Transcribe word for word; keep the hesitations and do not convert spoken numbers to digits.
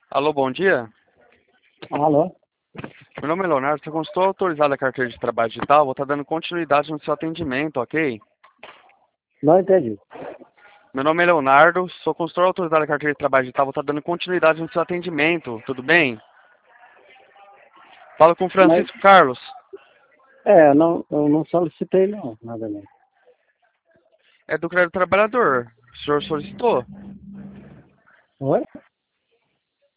Alô, bom dia. Alô? Meu nome é Leonardo. Você consultou autorizado a carteira de trabalho digital? Vou estar dando continuidade no seu atendimento, ok? Não entendi. Meu nome é Leonardo. Sou consultor autorizado a carteira de trabalho digital. Vou estar dando continuidade no seu atendimento. Tudo bem? Falo com Mas, Francisco Carlos. é, eu não, eu não solicitei não, nada não. É do Crédito Trabalhador. O senhor solicitou? Oi?